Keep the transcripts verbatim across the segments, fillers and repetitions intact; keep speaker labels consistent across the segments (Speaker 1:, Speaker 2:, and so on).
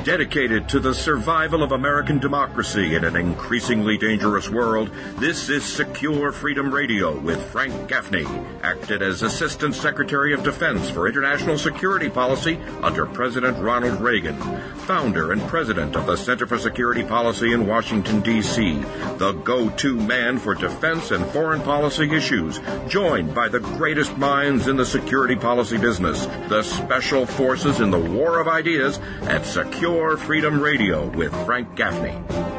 Speaker 1: Dedicated to the survival of American democracy in an increasingly dangerous world, this is Secure Freedom Radio with Frank Gaffney, acted as Assistant Secretary of Defense for International Security Policy under President Ronald Reagan, founder and president of the Center for Security Policy in Washington, D C, the go-to man for defense and foreign policy issues, joined by the greatest minds in the security policy business, the special forces in the war of ideas at Secure Freedom Radio with Frank Gaffney.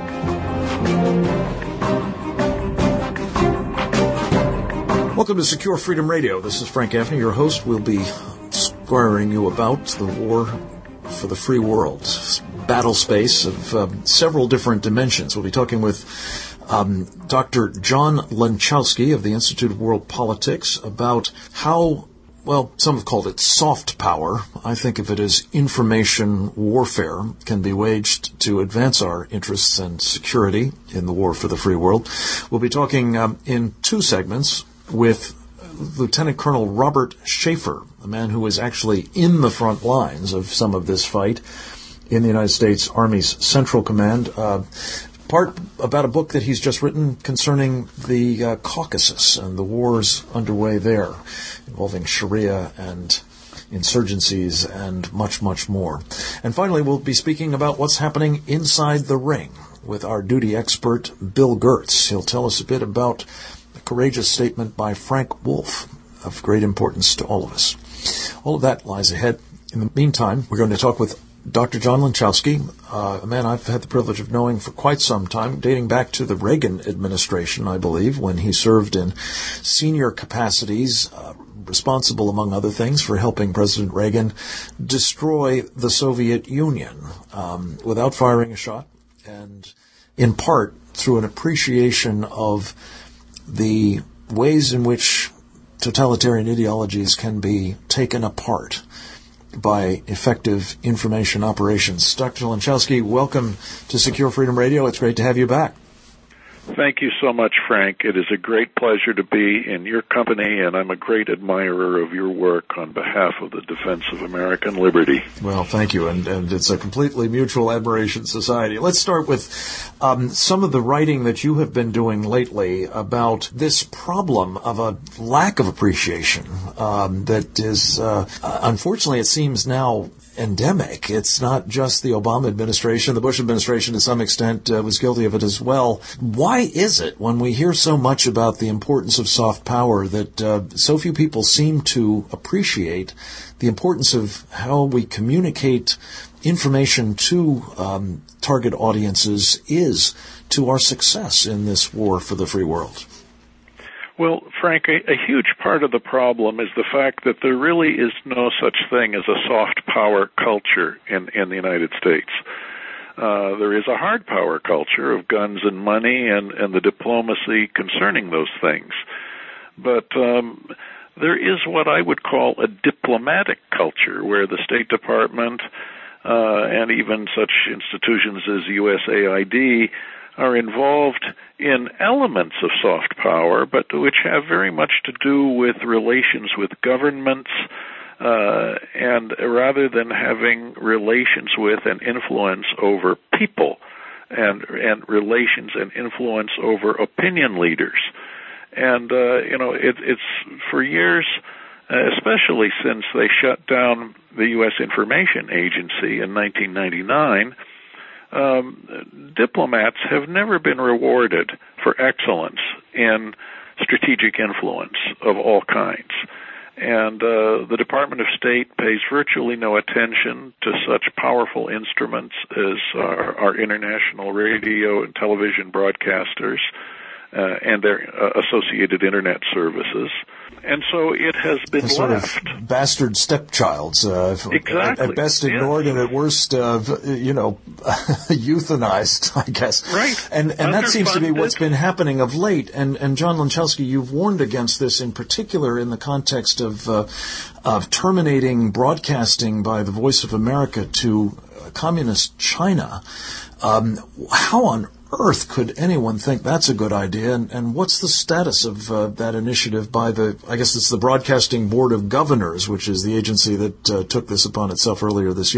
Speaker 2: Welcome to Secure Freedom Radio. This is Frank Gaffney, your host. We'll be squaring you about the war for the free world, battle space of um, several different dimensions. We'll be talking with um, Doctor John Lanchowski of the Institute of World Politics about how, well, some have called it soft power. I think of it as information warfare can be waged to advance our interests and security in the war for the free world. We'll be talking um, in two segments with Lieutenant Colonel Robert Schaefer, a man who is actually in the front lines of some of this fight in the United States Army's Central Command. Uh, part about a book that he's just written concerning the uh, Caucasus and the wars underway there, involving Sharia and insurgencies and much, much more. And finally, we'll be speaking about what's happening inside the ring with our duty expert, Bill Gertz. He'll tell us a bit about a courageous statement by Frank Wolf of great importance to all of us. All of that lies ahead. In the meantime, we're going to talk with Doctor John Lanchowski, uh, a man I've had the privilege of knowing for quite some time, dating back to the Reagan administration, I believe, when he served in senior capacities, uh, responsible, among other things, for helping President Reagan destroy the Soviet Union um, without firing a shot, and in part through an appreciation of the ways in which totalitarian ideologies can be taken apart by effective information operations. Doctor Lanchowski, welcome to Secure Freedom Radio. It's great to have you back.
Speaker 3: Thank you so much, Frank. It is a great pleasure to be in your company, and I'm a great admirer of your work on behalf of the defense of American liberty.
Speaker 2: Well, thank you, and, and it's a completely mutual admiration society. Let's start with um, some of the writing that you have been doing lately about this problem of a lack of appreciation um, that is, uh, unfortunately, it seems now endemic. It's not just the Obama administration. The Bush administration, to some extent, uh, was guilty of it as well. Why is it, when we hear so much about the importance of soft power, that uh, so few people seem to appreciate the importance of how we communicate information to um, target audiences is to our success in this war for the free world?
Speaker 3: Well, Frank, a, a huge part of the problem is the fact that there really is no such thing as a soft power culture in, in the United States. Uh, there is a hard power culture of guns and money and, and the diplomacy concerning those things. But um, there is what I would call a diplomatic culture, where the State Department uh, and even such institutions as U S A I D are involved in elements of soft power, but which have very much to do with relations with governments, uh, and rather than having relations with and influence over people and and relations and influence over opinion leaders. And, uh, you know, it, it's for years, uh, especially since they shut down the U S Information Agency in nineteen ninety-nine, Um, diplomats have never been rewarded for excellence in strategic influence of all kinds. And uh, the Department of State pays virtually no attention to such powerful instruments as our, our international radio and television broadcasters uh, and their uh, associated Internet services. And so it has been
Speaker 2: the sort
Speaker 3: left.
Speaker 2: of bastard stepchilds, uh,
Speaker 3: exactly.
Speaker 2: at best ignored, yeah. And at worst, uh, you know, euthanized, I guess.
Speaker 3: Right.
Speaker 2: And and that seems to be what's been happening of late. And and John Lanchowski, you've warned against this in particular in the context of uh, of terminating broadcasting by the Voice of America to uh, communist China. Um, how on earth could anyone think that's a good idea? And, and what's the status of uh, that initiative by the, I guess it's the Broadcasting Board of Governors, which is the agency that uh, took this upon itself earlier this year?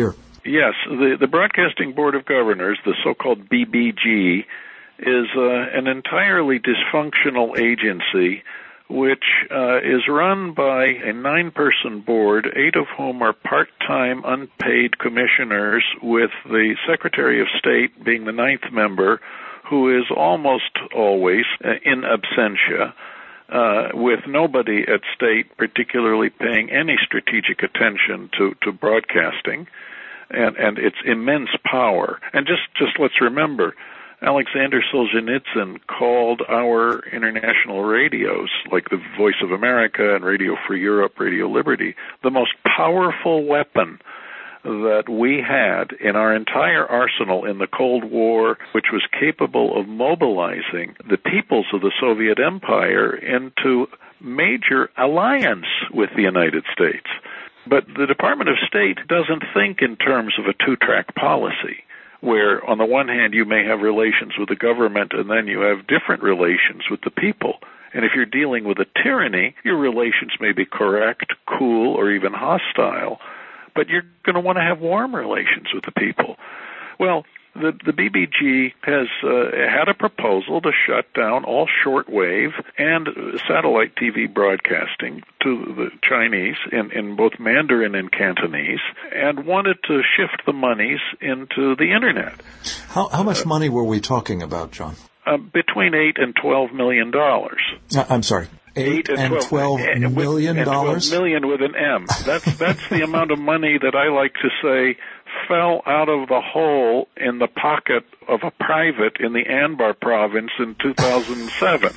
Speaker 3: Yes, the, the Broadcasting Board of Governors, the so-called B B G, is uh, an entirely dysfunctional agency which uh, is run by a nine-person board, eight of whom are part-time unpaid commissioners, with the Secretary of State being the ninth member, who is almost always uh, in absentia, uh, with nobody at State particularly paying any strategic attention to, to broadcasting and, and its immense power. And just, just let's remember, Alexander Solzhenitsyn called our international radios, like the Voice of America and Radio Free Europe, Radio Liberty, the most powerful weapon that we had in our entire arsenal in the Cold War, which was capable of mobilizing the peoples of the Soviet Empire into major alliance with the United States. But the Department of State doesn't think in terms of a two-track policy, where on the one hand you may have relations with the government and then you have different relations with the people. And if you're dealing with a tyranny, your relations may be correct, cool, or even hostile, but you're going to want to have warm relations with the people. Well, the, the B B G has uh, had a proposal to shut down all shortwave and satellite T V broadcasting to the Chinese in, in both Mandarin and Cantonese, and wanted to shift the monies into the Internet.
Speaker 2: How, how much uh, money were we talking about, John?
Speaker 3: Uh, between eight and twelve million dollars.
Speaker 2: Uh, I'm sorry. Eight, eight and, and twelve, twelve million dollars.
Speaker 3: Twelve million with an M. That's that's the amount of money that I like to say fell out of the hole in the pocket of a private in the Anbar province in two thousand seven.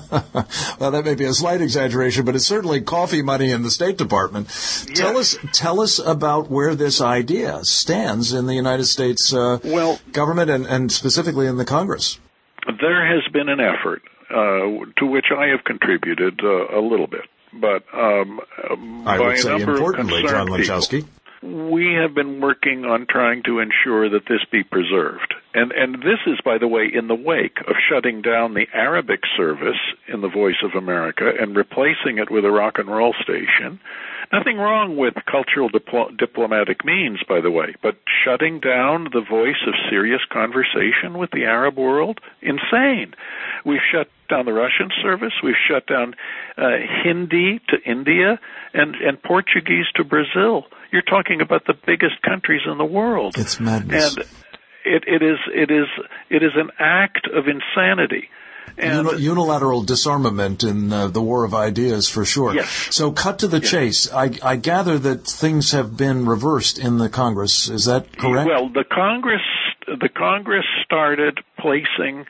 Speaker 2: Well, that may be a slight exaggeration, but it's certainly coffee money in the State Department. Yes. Tell us, tell us about where this idea stands in the United States uh,
Speaker 3: well,
Speaker 2: government and, and specifically in the Congress.
Speaker 3: There has been an effort uh, to which I have contributed uh, a little bit, but um,
Speaker 2: I
Speaker 3: by
Speaker 2: would
Speaker 3: a
Speaker 2: say
Speaker 3: number
Speaker 2: importantly,
Speaker 3: of
Speaker 2: John
Speaker 3: people,
Speaker 2: Lenczowski.
Speaker 3: We have been working on trying to ensure that this be preserved. And and this is, by the way, in the wake of shutting down the Arabic service in the Voice of America and replacing it with a rock and roll station. Nothing wrong with cultural diplo- diplomatic means, by the way, but shutting down the voice of serious conversation with the Arab world? Insane. We've shut down the Russian service. We've shut down uh, Hindi to India and, and Portuguese to Brazil. You're talking about the biggest countries in the world.
Speaker 2: It's madness.
Speaker 3: And it, it is it is it is an act of insanity. And
Speaker 2: unilateral disarmament in uh, the war of ideas, for sure.
Speaker 3: Yes.
Speaker 2: So cut to the yes. chase. I, I gather that things have been reversed in the Congress. Is that correct?
Speaker 3: Well, the Congress the Congress started placing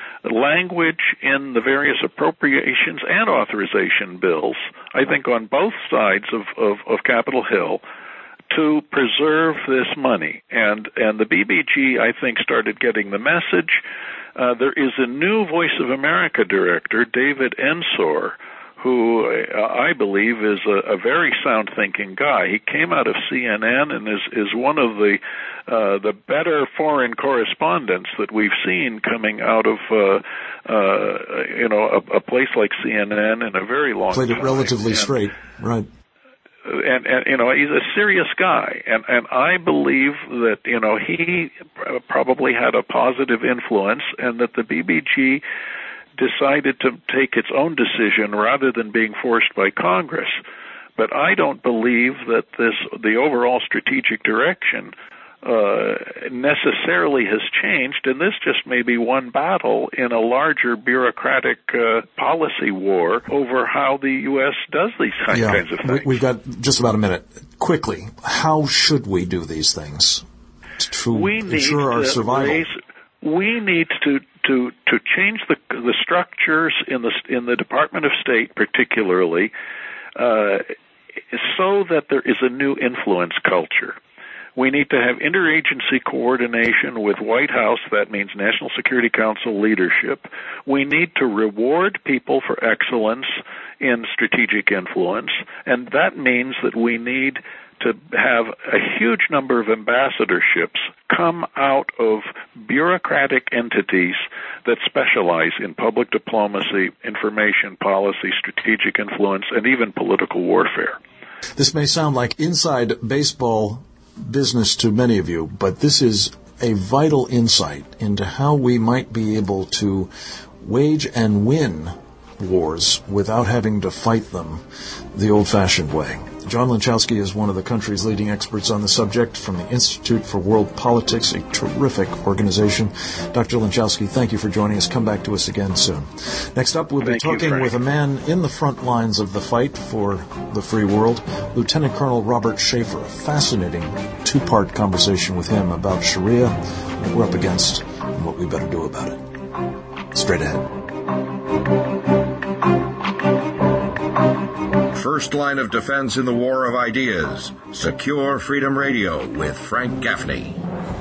Speaker 3: language in the various appropriations and authorization bills, I think on both sides of, of, of Capitol Hill, to preserve this money. And, and the B B G, I think, started getting the message. Uh, there is a new Voice of America director, David Ensor, who uh, I believe is a, a very sound-thinking guy. He came out of C N N and is, is one of the uh, the better foreign correspondents that we've seen coming out of uh, uh, you know a, a place like C N N in a very long
Speaker 2: Played
Speaker 3: time.
Speaker 2: Played it relatively
Speaker 3: and,
Speaker 2: straight, right?
Speaker 3: And, and you know he's a serious guy, and and I believe that you know he probably had a positive influence, and that the B B G decided to take its own decision rather than being forced by Congress. But I don't believe that this the overall strategic direction uh, necessarily has changed, and this just may be one battle in a larger bureaucratic uh, policy war over how the U S does these kind,
Speaker 2: yeah,
Speaker 3: kinds of things.
Speaker 2: We've got just about a minute. Quickly, how should we do these things to
Speaker 3: we
Speaker 2: ensure our survival?
Speaker 3: Raise, we need to to to change the the structures in the in the Department of State, particularly, uh, so that there is a new influence culture. We need to have interagency coordination with White House, that means National Security Council leadership. We need to reward people for excellence in strategic influence, and that means that we need to have a huge number of ambassadorships come out of bureaucratic entities that specialize in public diplomacy, information policy, strategic influence, and even political warfare.
Speaker 2: This may sound like inside baseball business to many of you, but this is a vital insight into how we might be able to wage and win wars without having to fight them the old-fashioned way. John Linchowsky is one of the country's leading experts on the subject from the Institute for World Politics, a terrific organization. Doctor Linchowsky, thank you for joining us. Come back to us again soon. Next up, we'll be
Speaker 3: Thank you,
Speaker 2: talking
Speaker 3: Frank.
Speaker 2: with a man in the front lines of the fight for the free world, Lieutenant Colonel Robert Schaefer. A fascinating two-part conversation with him about Sharia, what we're up against, and what we better do about it. Straight ahead.
Speaker 1: First line of defense in the war of ideas. Secure Freedom Radio with Frank Gaffney.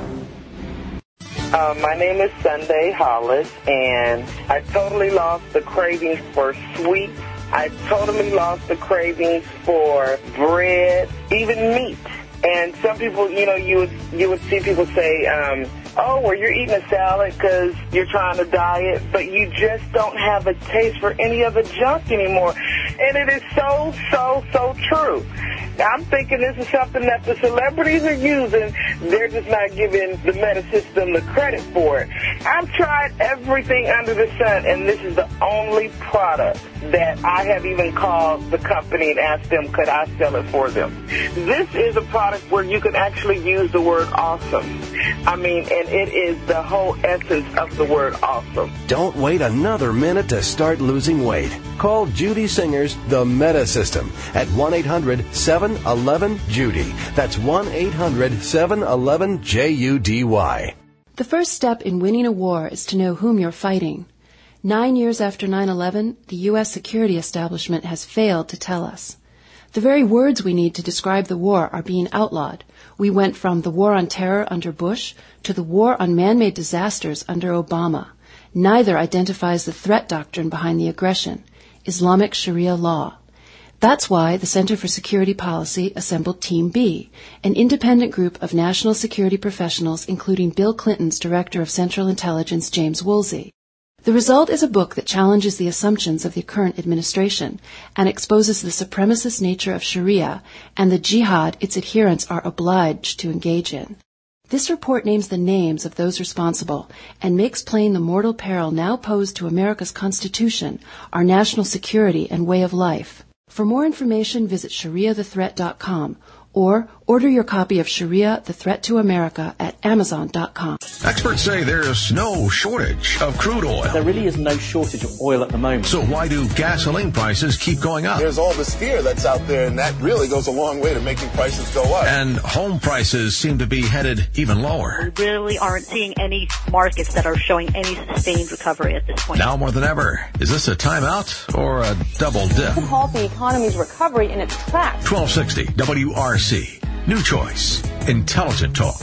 Speaker 4: Uh, my name is Sunday Hollis, and I totally lost the cravings for sweets. I totally lost the cravings for bread, even meat. And some people, you know, you would you would see people say, um, oh, well, you're eating a salad because you're trying to diet, but you just don't have a taste for any of the junk anymore. And it is so, so, so true. I'm thinking this is something that the celebrities are using. They're just not giving the meta system the credit for it. I've tried everything under the sun, and this is the only product that I have even called the company and asked them, could I sell it for them? This is a product where you can actually use the word awesome. I mean, and it is the whole essence of the word awesome.
Speaker 5: Don't wait another minute to start losing weight. Call Judy Singer's The Meta System at one eight hundred seven one one Judy. That's one eight hundred seven one one J U D Y.
Speaker 6: The first step in winning a war is to know whom you're fighting. Nine years after nine eleven, the U S security establishment has failed to tell us. The very words we need to describe the war are being outlawed. We went from the war on terror under Bush to the war on man-made disasters under Obama. Neither identifies the threat doctrine behind the aggression, Islamic Sharia law. That's why the Center for Security Policy assembled Team B, an independent group of national security professionals, including Bill Clinton's Director of Central Intelligence, James Woolsey. The result is a book that challenges the assumptions of the current administration and exposes the supremacist nature of Sharia and the jihad its adherents are obliged to engage in. This report names the names of those responsible and makes plain the mortal peril now posed to America's Constitution, our national security, and way of life. For more information, visit sharia the threat dot com or order your copy of Sharia, the Threat to America at amazon dot com.
Speaker 7: Experts say there's no shortage of crude oil.
Speaker 8: There really is no shortage of oil at the moment.
Speaker 7: So why do gasoline prices keep going up?
Speaker 9: There's all this fear that's out there, and that really goes a long way to making prices go up.
Speaker 7: And home prices seem to be headed even lower.
Speaker 10: We really aren't seeing any markets that are showing any sustained recovery at this point.
Speaker 7: Now more than ever, is this a timeout or a double dip?
Speaker 11: To halt the economy's recovery in its tracks.
Speaker 7: twelve sixty W R C. New choice. Intelligent talk.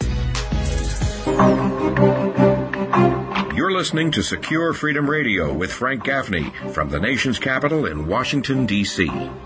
Speaker 1: You're listening to Secure Freedom Radio with Frank Gaffney from the nation's capital in Washington, D C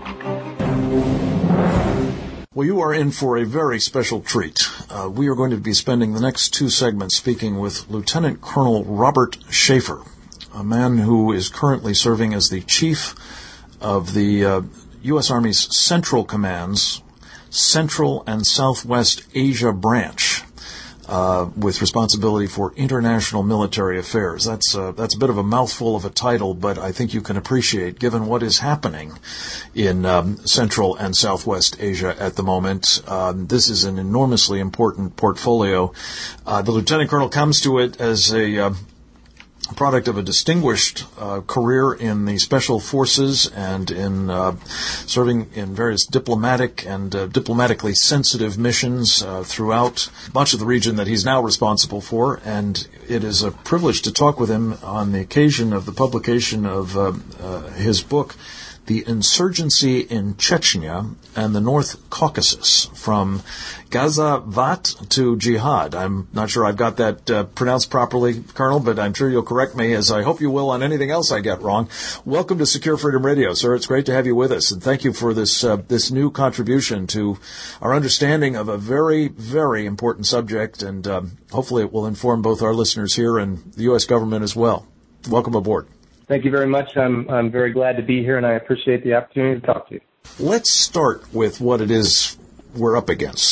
Speaker 2: Well, you are in for a very special treat. Uh, we are going to be spending the next two segments speaking with Lieutenant Colonel Robert Schaefer, a man who is currently serving as the chief of the uh, U S. Army's Central Command's Central and Southwest Asia branch, uh, with responsibility for international military affairs. That's uh, that's a bit of a mouthful of a title, but I think you can appreciate, given what is happening in um, Central and Southwest Asia at the moment. Um, this is an enormously important portfolio. Uh, the lieutenant colonel comes to it as a uh, product of a distinguished uh, career in the special forces and in uh, serving in various diplomatic and uh, diplomatically sensitive missions uh, throughout much of the region that he's now responsible for. And it is a privilege to talk with him on the occasion of the publication of uh, uh, his book, The Insurgency in Chechnya and the North Caucasus, from Ghazavat to Jihad. I'm not sure I've got that uh, pronounced properly, Colonel, but I'm sure you'll correct me, as I hope you will on anything else I get wrong. Welcome to Secure Freedom Radio, sir. It's great to have you with us, and thank you for this uh, this new contribution to our understanding of a very, very important subject, and um, hopefully it will inform both our listeners here and the U S government as well. Welcome aboard.
Speaker 8: Thank you very much. I'm I'm very glad to be here, and I appreciate the opportunity to talk to you.
Speaker 2: Let's start with what it is we're up against.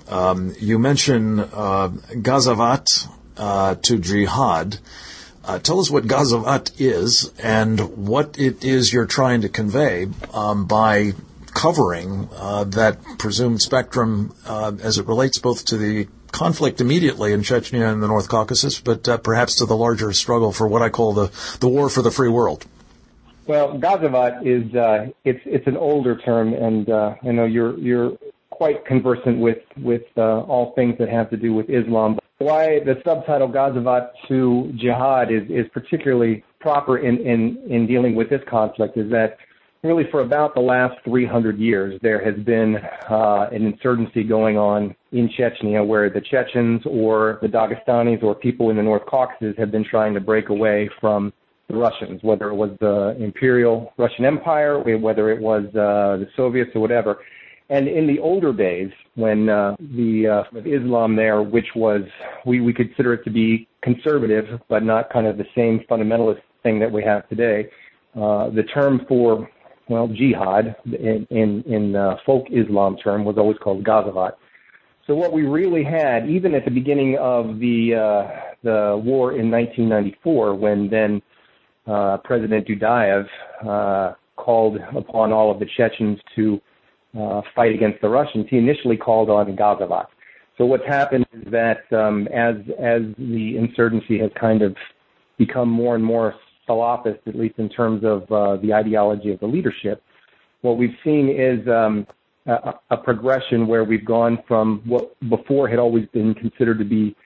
Speaker 2: Um, you mention uh, Ghazavat uh, to jihad. Uh, tell us what Ghazavat is and what it is you're trying to convey um, by covering uh, that presumed spectrum uh, as it relates both to the conflict immediately in Chechnya and the North Caucasus, but uh, perhaps to the larger struggle for what I call the, the war for the free world.
Speaker 8: Well, Ghazavat is uh, it's it's an older term, and uh, I know you're you're quite conversant with with uh, all things that have to do with Islam. Why the subtitle Ghazavat to Jihad is is particularly proper in, in in dealing with this conflict is that really for about the last three hundred years there has been uh, an insurgency going on in Chechnya where the Chechens or the Dagestanis or people in the North Caucasus have been trying to break away from the Russians, whether it was the Imperial Russian Empire, whether it was uh, the Soviets or whatever. And in the older days, when uh, the uh, Islam there, which was, we, we consider it to be conservative, but not kind of the same fundamentalist thing that we have today, uh, the term for, well, jihad in, in, in uh, folk Islam term was always called Ghazavat. So what we really had, even at the beginning of the uh, the war in nineteen ninety-four, when then Uh, President Dudayev uh, called upon all of the Chechens to uh, fight against the Russians, he initially called on Ghazavat. So what's happened is that um, as as the insurgency has kind of become more and more Salafist, at least in terms of uh, the ideology of the leadership, what we've seen is um, a, a progression where we've gone from what before had always been considered to be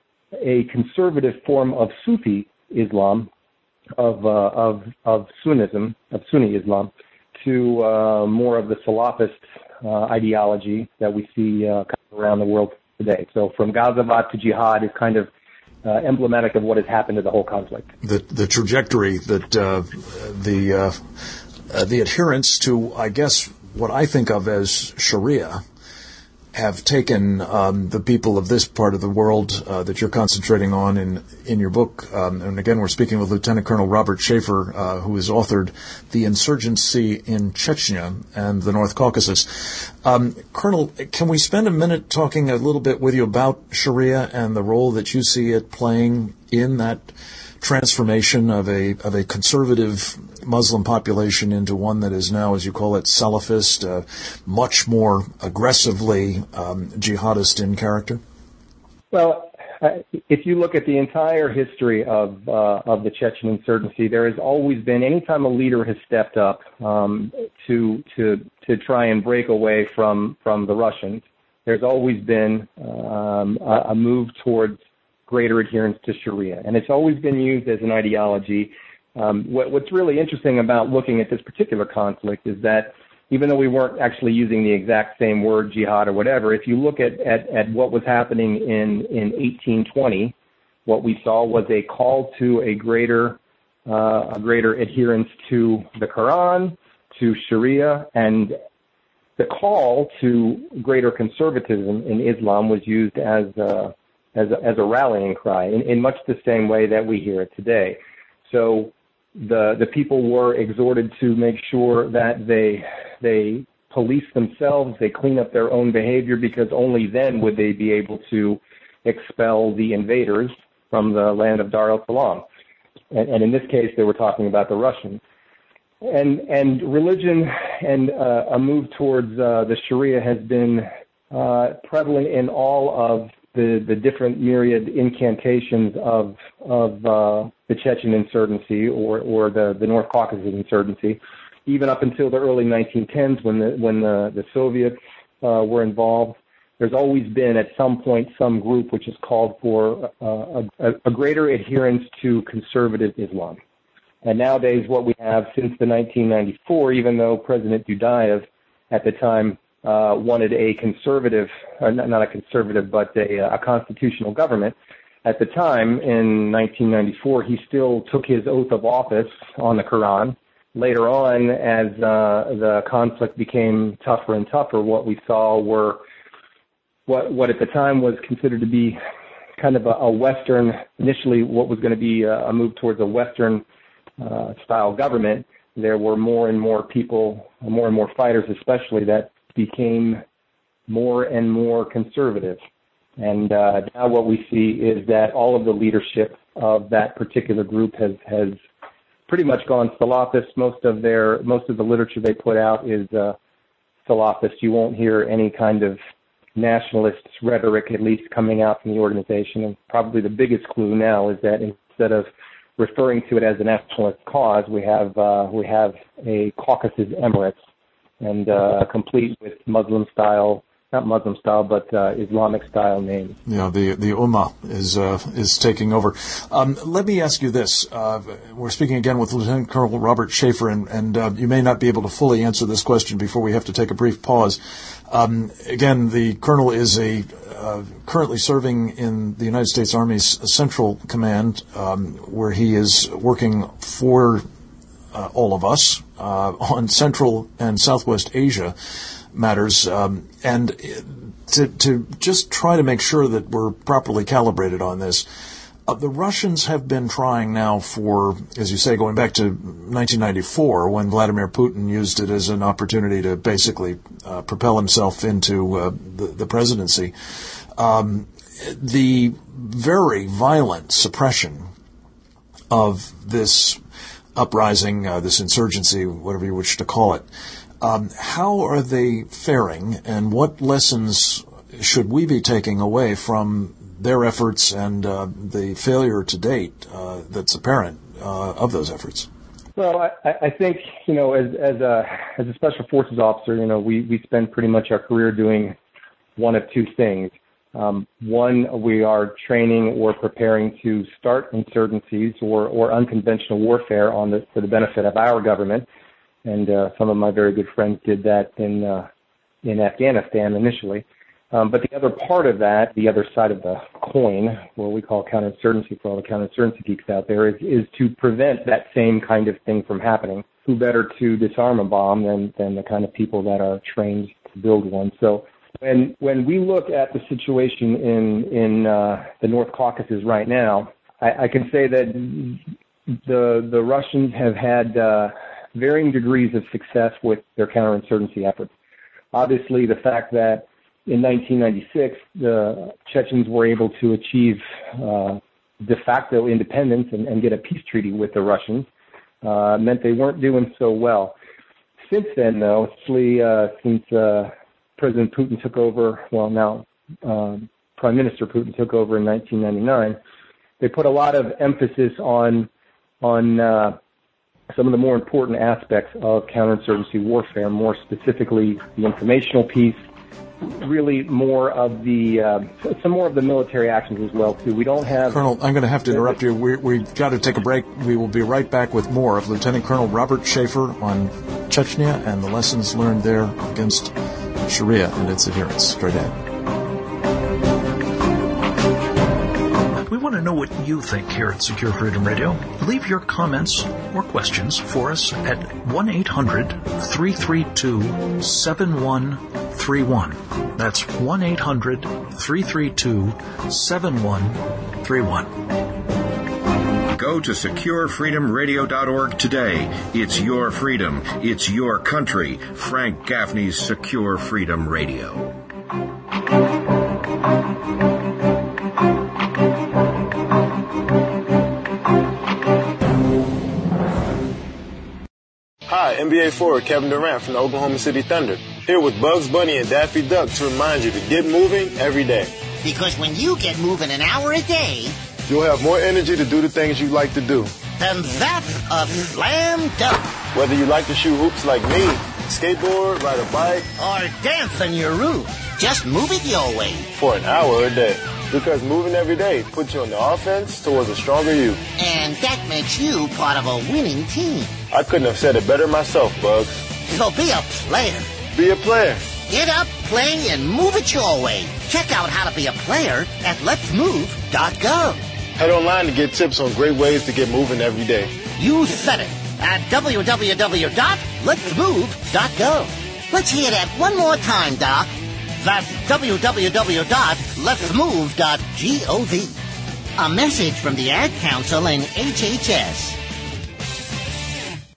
Speaker 8: a conservative form of Sufi Islam, of uh, of of Sunnism, of Sunni Islam, to uh, more of the Salafist uh, ideology that we see uh, kind of around the world today. So from Ghazavat to jihad is kind of uh, emblematic of what has happened to the whole conflict.
Speaker 2: The the trajectory that uh, the uh, uh, the adherents to, I guess, what I think of as Sharia have taken um, the people of this part of the world uh, that you're concentrating on in, in your book. Um, and again, we're speaking with Lieutenant Colonel Robert Schaefer, uh, who has authored The Insurgency in Chechnya and the North Caucasus. Um, Colonel, can we spend a minute talking a little bit with you about Sharia and the role that you see it playing in that transformation of a of a conservative Muslim population into one that is now, as you call it, Salafist, uh, much more aggressively um, jihadist in character?
Speaker 8: Well, uh, if you look at the entire history of uh, of the Chechen insurgency, there has always been, anytime a leader has stepped up um, to to to try and break away from from the Russians, there's always been um, a, a move towards greater adherence to Sharia. And it's always been used as an ideology. Um, what, what's really interesting about looking at this particular conflict is that even though we weren't actually using the exact same word, jihad or whatever, if you look at, at, at what was happening in, in eighteen twenty, what we saw was a call to a greater, uh, a greater adherence to the Quran, to Sharia, and the call to greater conservatism in Islam was used as a as a, as a rallying cry in, in much the same way that we hear it today. So the the people were exhorted to make sure that they they police themselves, they clean up their own behavior, because only then would they be able to expel the invaders from the land of Dar el-Salam. And, and in this case, they were talking about the Russians. And and religion and uh, a move towards uh, the Sharia has been uh, prevalent in all of the, the different myriad incantations of of uh, the Chechen insurgency or, or the, the North Caucasus insurgency, even up until the early nineteen tens when the when the, the Soviets uh, were involved. There's always been at some point some group which has called for uh, a, a greater adherence to conservative Islam. And nowadays what we have since the nineteen ninety-four, even though President Dudayev at the time uh, wanted a conservative, uh, not a conservative, but a, a constitutional government, at the time in nineteen ninety-four, he still took his oath of office on the Quran. Later on, as uh, the conflict became tougher and tougher, what we saw were what, what at the time was considered to be kind of a, a Western, initially what was going to be a, a move towards a Western uh, style government. There were more and more people, more and more fighters especially, that became more and more conservative. And uh, now what we see is that all of the leadership of that particular group has, has pretty much gone Salafist. Most of their most of the literature they put out is uh, Salafist. You won't hear any kind of nationalist rhetoric, at least coming out from the organization. And probably the biggest clue now is that instead of referring to it as a nationalist cause, we have uh, we have a Caucasus Emirates, and uh, complete with Muslim style. Not Muslim style, but uh, Islamic style name.
Speaker 2: Yeah, the the Ummah is uh, is taking over. Um, let me ask you this: uh, we're speaking again with Lieutenant Colonel Robert Schaefer, and, and uh, you may not be able to fully answer this question before we have to take a brief pause. Um, again, the colonel is a uh, currently serving in the United States Army's Central Command, um, where he is working for uh, all of us uh, on Central and Southwest Asia matters, um, and to, to just try to make sure that we're properly calibrated on this, uh, the Russians have been trying now for, as you say, going back to nineteen ninety-four, when Vladimir Putin used it as an opportunity to basically uh, propel himself into uh, the, the presidency. Um, the very violent suppression of this uprising, uh, this insurgency, whatever you wish to call it, Um, how are they faring, and what lessons should we be taking away from their efforts and uh, the failure to date uh, that's apparent uh, of those efforts?
Speaker 8: Well, I, I think, you know, as, as a as a special forces officer, you know, we, we spend pretty much our career doing one of two things. Um, one, we are training or preparing to start insurgencies or, or unconventional warfare on the, for the benefit of our government. And uh, some of my very good friends did that in uh, in Afghanistan initially. Um, but the other part of that, the other side of the coin, what we call counterinsurgency for all the counterinsurgency geeks out there, is, is to prevent that same kind of thing from happening. Who better to disarm a bomb than, than the kind of people that are trained to build one? So when when we look at the situation in in uh, the North Caucasus right now, I, I can say that the the Russians have had uh, varying degrees of success with their counterinsurgency efforts. Obviously, the fact that in nineteen ninety-six, the Chechens were able to achieve uh, de facto independence and, and get a peace treaty with the Russians uh, meant they weren't doing so well. Since then, though, especially uh, since uh, President Putin took over, well, now um, Prime Minister Putin took over in nineteen ninety-nine, they put a lot of emphasis on on uh, some of the more important aspects of counterinsurgency warfare, more specifically the informational piece, really more of the, uh, some more of the military actions as well, too. We don't have...
Speaker 2: Colonel, I'm going to have to interrupt you. We, we've got to take a break. We will be right back with more of Lieutenant Colonel Robert Schaefer on Chechnya and the lessons learned there against Sharia and its adherents. Straight ahead.
Speaker 12: We want to know what you think here at Secure Freedom Radio. Leave your comments or questions for us at one eight hundred three three two seven one three one. That's one eight hundred three three two seven one three one.
Speaker 1: Go to secure freedom radio dot org today. It's your freedom. It's your country. Frank Gaffney's Secure Freedom Radio.
Speaker 13: Hi, N B A forward Kevin Durant from the Oklahoma City Thunder, here with Bugs Bunny and Daffy Duck to remind you to get moving every day.
Speaker 14: Because when you get moving an hour a day,
Speaker 13: you'll have more energy to do the things you like to do.
Speaker 14: Then that's a slam dunk.
Speaker 13: Whether you like to shoot hoops like me, skateboard, ride a bike,
Speaker 14: or dance on your roof, just move it your way.
Speaker 13: For an hour a day. Because moving every day puts you on the offense towards a stronger you.
Speaker 14: And that makes you part of a winning team.
Speaker 13: I couldn't have said it better myself, Bugs.
Speaker 14: So be a player.
Speaker 13: Be a player.
Speaker 14: Get up, play, and move it your way. Check out how to be a player at lets move dot gov.
Speaker 13: Head online to get tips on great ways to get moving every day.
Speaker 14: You said it at w w w dot lets move dot gov. Let's hear that one more time, Doc. That's w w w dot lets move dot gov. A message from the Ad Council and H H S.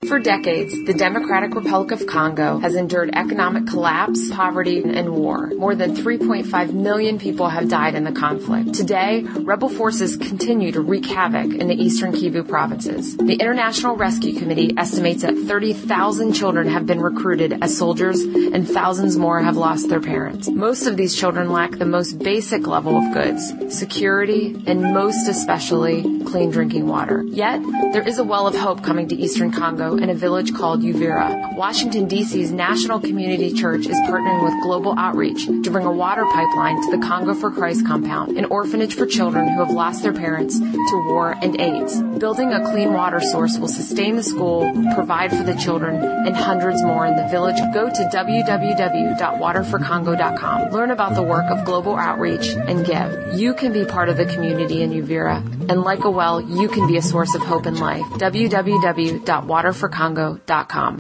Speaker 15: For decades, the Democratic Republic of Congo has endured economic collapse, poverty, and war. More than three point five million people have died in the conflict. Today, rebel forces continue to wreak havoc in the eastern Kivu provinces. The International Rescue Committee estimates that thirty thousand children have been recruited as soldiers and thousands more have lost their parents. Most of these children lack the most basic level of goods, security, and most especially clean drinking water. Yet, there is a well of hope coming to eastern Congo in a village called Uvira. Washington, D C's National Community Church is partnering with Global Outreach to bring a water pipeline to the Congo for Christ compound, an orphanage for children who have lost their parents to war and AIDS. Building a clean water source will sustain the school, provide for the children, and hundreds more in the village. Go to w w w dot water for congo dot com. Learn about the work of Global Outreach and give. You can be part of the community in Uvira, and like a well, you can be a source of hope and life. w w w dot water for congo dot com.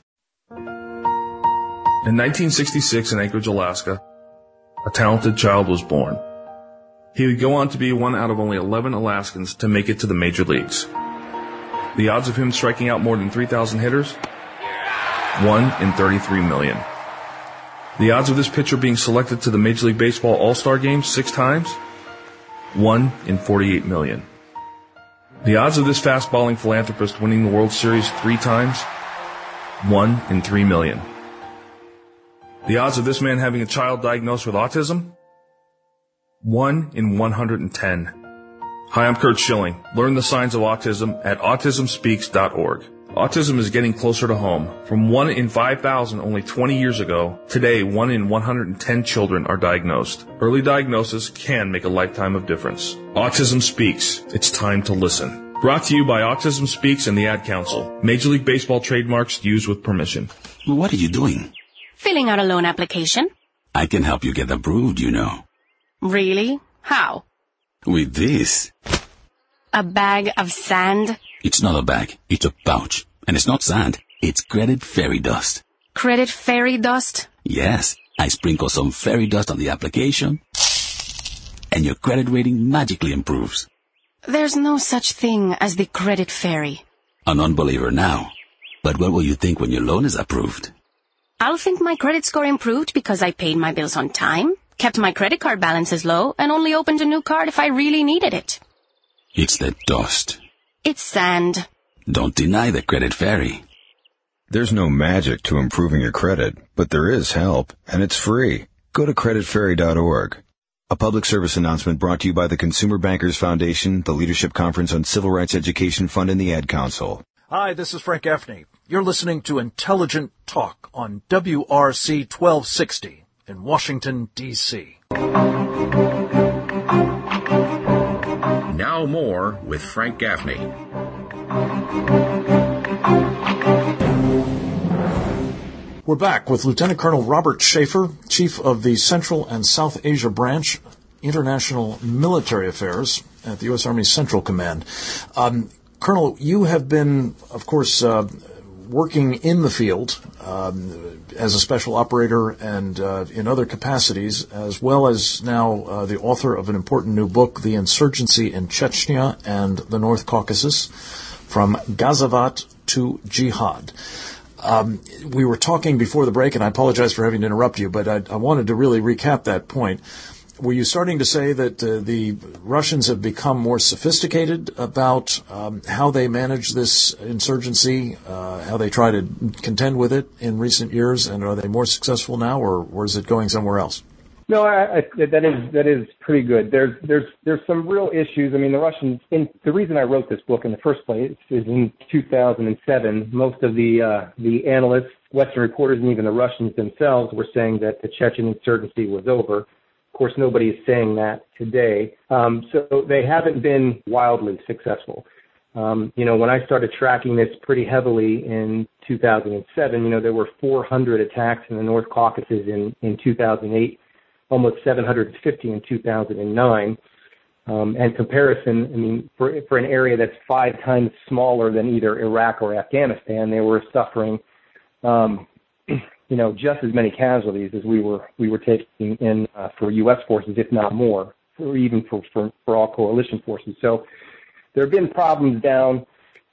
Speaker 16: In nineteen sixty-six in Anchorage, Alaska, a talented child was born. He would go on to be one out of only eleven Alaskans to make it to the major leagues. The odds of him striking out more than three thousand hitters? one in thirty-three million. The odds of this pitcher being selected to the Major League Baseball All-Star Game six times? one in forty-eight million. The odds of this fast-balling philanthropist winning the World Series three times? one in three million. The odds of this man having a child diagnosed with autism? one in one hundred ten. Hi, I'm Kurt Schilling. Learn the signs of autism at autism speaks dot org. Autism is getting closer to home. From one in five thousand only twenty years ago, today one in one hundred ten children are diagnosed. Early diagnosis can make a lifetime of difference. Autism Speaks. It's time to listen. Brought to you by Autism Speaks and the Ad Council. Major League Baseball trademarks used with permission.
Speaker 17: What are you doing?
Speaker 18: Filling out a loan application.
Speaker 17: I can help you get approved, you know.
Speaker 18: Really? How?
Speaker 17: With this.
Speaker 18: A bag of sand?
Speaker 17: It's not a bag, it's a pouch. And it's not sand, it's credit fairy dust.
Speaker 18: Credit fairy dust?
Speaker 17: Yes, I sprinkle some fairy dust on the application, and your credit rating magically improves.
Speaker 18: There's no such thing as the credit fairy.
Speaker 17: An unbeliever now. But what will you think when your loan is approved?
Speaker 18: I'll think my credit score improved because I paid my bills on time, kept my credit card balances low, and only opened a new card if I really needed it.
Speaker 17: It's the dust.
Speaker 18: It's sand.
Speaker 17: Don't deny the credit fairy.
Speaker 19: There's no magic to improving your credit, but there is help, and it's free. Go to credit fairy dot org. A public service announcement brought to you by the Consumer Bankers Foundation, the Leadership Conference on Civil Rights Education Fund, and the Ad Council.
Speaker 2: Hi, this is Frank Gaffney. You're listening to Intelligent Talk on W R C twelve sixty in Washington, D C
Speaker 1: Now more with Frank Gaffney.
Speaker 2: We're back with Lieutenant Colonel Robert Schaefer, Chief of the Central and South Asia Branch, International Military Affairs at the U S Army Central Command. Um, Colonel, you have been, of course, uh, working in the field um, as a special operator and uh, in other capacities, as well as now uh, the author of an important new book, The Insurgency in Chechnya and the North Caucasus, From Ghazavat to Jihad. Um, we were talking before the break, and I apologize for having to interrupt you, but I, I wanted to really recap that point. Were you starting to say that uh, the Russians have become more sophisticated about um, how they manage this insurgency, uh, how they try to contend with it in recent years, and are they more successful now, or, or is it going somewhere else?
Speaker 8: No, I, I, that is that is pretty good. There's there's there's some real issues. I mean, the Russians. In, the reason I wrote this book in the first place is in two thousand seven. Most of the uh, the analysts, Western reporters, and even the Russians themselves were saying that the Chechen insurgency was over. Of course, nobody is saying that today. Um, so they haven't been wildly successful. Um, you know, when I started tracking this pretty heavily in two thousand seven, you know, there were four hundred attacks in the North Caucasus in, in two thousand eight, almost seven hundred fifty in two thousand nine. Um, and comparison, I mean, for, for an area that's five times smaller than either Iraq or Afghanistan, they were suffering um you know, just as many casualties as we were we were taking in uh, for U S forces, if not more, or even for, for, for all coalition forces. So there have been problems down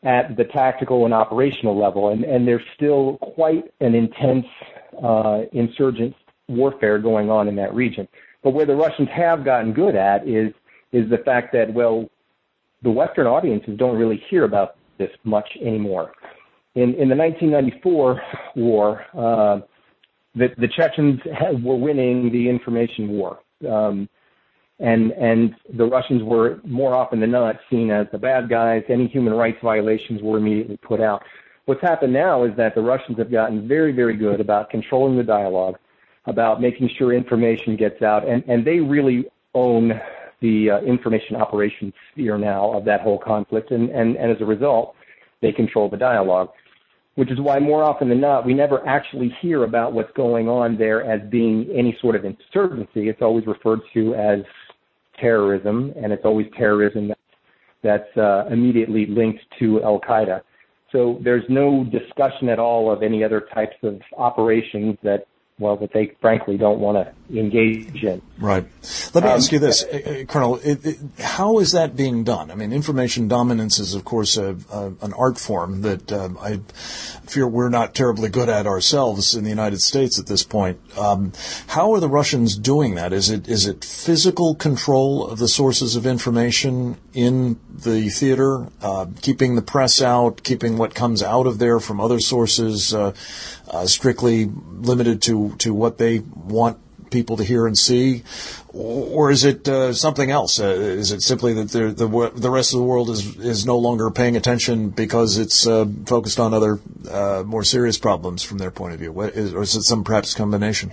Speaker 8: at the tactical and operational level, and, and there's still quite an intense uh, insurgent warfare going on in that region. But where the Russians have gotten good at is is the fact that, well, the Western audiences don't really hear about this much anymore. In in the nineteen ninety-four war, uh, the, the Chechens had, were winning the information war. Um, And and the Russians were more often than not seen as the bad guys. Any human rights violations were immediately put out. What's happened now is that the Russians have gotten very, very good about controlling the dialogue, about making sure information gets out, and, and they really own the uh, information operations sphere now of that whole conflict, and, and, and as a result, they control the dialogue, which is why more often than not, we never actually hear about what's going on there as being any sort of insurgency. It's always referred to as terrorism, and it's always terrorism that's, that's uh, immediately linked to Al-Qaeda. So there's no discussion at all of any other types of operations that, well, that they frankly don't want to engage in.
Speaker 2: Right. Let me
Speaker 8: um,
Speaker 2: ask you this, uh, Colonel. It, it, how is that being done? I mean, information dominance is, of course, a, a, an art form that um, I fear we're not terribly good at ourselves in the United States at this point. Um, how are the Russians doing that? Is it is it physical control of the sources of information in the theater, uh, keeping the press out, keeping what comes out of there from other sources uh, uh, strictly limited to, to what they want people to hear and see, or is it uh, something else? Uh, is it simply that the the rest of the world is is no longer paying attention because it's uh, focused on other uh, more serious problems from their point of view? What is, or is it some perhaps combination?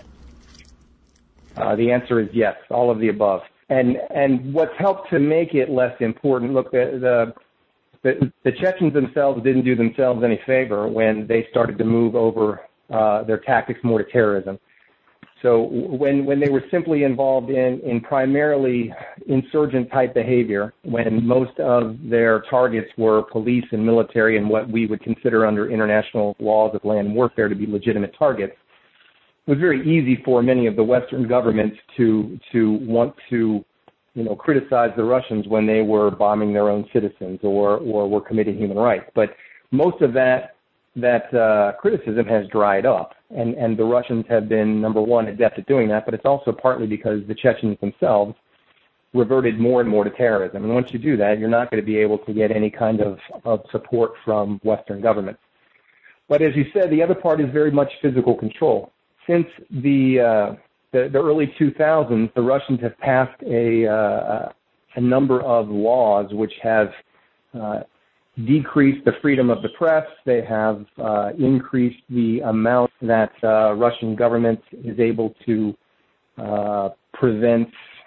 Speaker 8: Uh, the answer is yes, all of the above. And and what's helped to make it less important? Look, the the, the, the Chechens themselves didn't do themselves any favor when they started to move over uh, their tactics more to terrorism. So when when they were simply involved in, in primarily insurgent-type behavior, when most of their targets were police and military and what we would consider under international laws of land warfare to be legitimate targets, it was very easy for many of the Western governments to to want to, you know, criticize the Russians when they were bombing their own citizens or, or were committing human rights. But most of that that uh, criticism has dried up. And, and the Russians have been, number one, adept at doing that, but it's also partly because the Chechens themselves reverted more and more to terrorism. And once you do that, you're not going to be able to get any kind of, of support from Western governments. But as you said, the other part is very much physical control. Since the, uh, the, the early two thousands, the Russians have passed a, uh, a number of laws which have uh, decreased the freedom of the press. They have uh, increased the amount that uh, Russian government is able to uh, prevent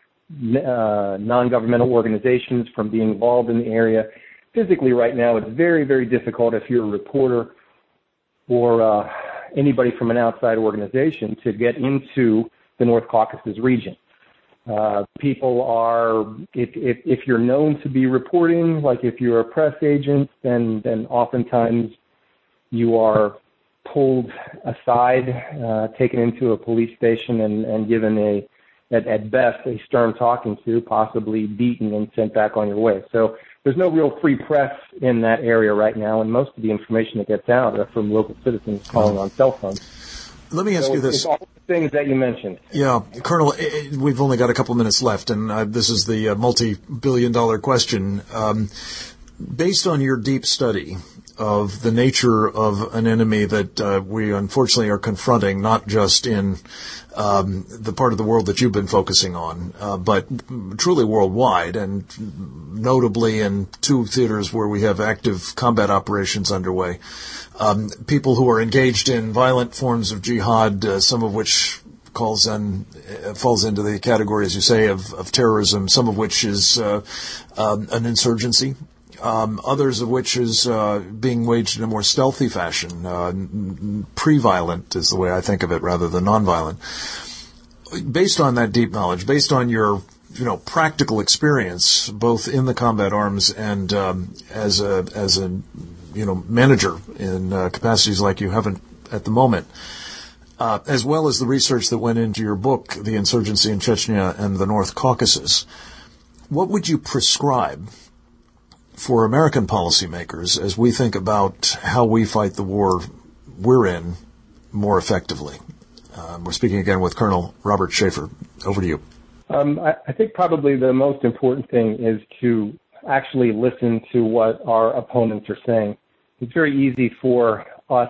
Speaker 8: uh, non-governmental organizations from being involved in the area. Physically, right now, it's very, very difficult if you're a reporter or uh, anybody from an outside organization to get into the North Caucasus region. Uh, people are, if, if, if you're known to be reporting, like if you're a press agent, then, then oftentimes you are pulled aside, uh, taken into a police station and, and given a, at, at best, a stern talking to, possibly beaten and sent back on your way. So there's no real free press in that area right now, and most of the information that gets out are from local citizens calling on cell phones.
Speaker 2: Let me ask
Speaker 8: so
Speaker 2: you this.
Speaker 8: It's all the things that you mentioned.
Speaker 2: Yeah, Colonel, we've only got a couple of minutes left, and uh, this is the uh, multi-billion dollar question. Um, based on your deep study of the nature of an enemy that uh, we unfortunately are confronting, not just in um, the part of the world that you've been focusing on, uh, but truly worldwide, and notably in two theaters where we have active combat operations underway. Um, people who are engaged in violent forms of jihad, uh, some of which calls on, uh, falls into the category, as you say, of, of terrorism, some of which is uh, um, an insurgency. Um, others of which is uh, being waged in a more stealthy fashion. Uh, pre-violent is the way I think of it, rather than non-violent. Based on that deep knowledge, based on your you know practical experience, both in the combat arms and um, as a as a you know manager in uh, capacities like you haven't at the moment, uh, as well as the research that went into your book, The Insurgency in Chechnya and the North Caucasus, what would you prescribe for American policymakers as we think about how we fight the war we're in more effectively? Um, we're speaking again with Colonel Robert Schaefer. Over to you.
Speaker 8: Um, I, I think probably the most important thing is to actually listen to what our opponents are saying. It's very easy for us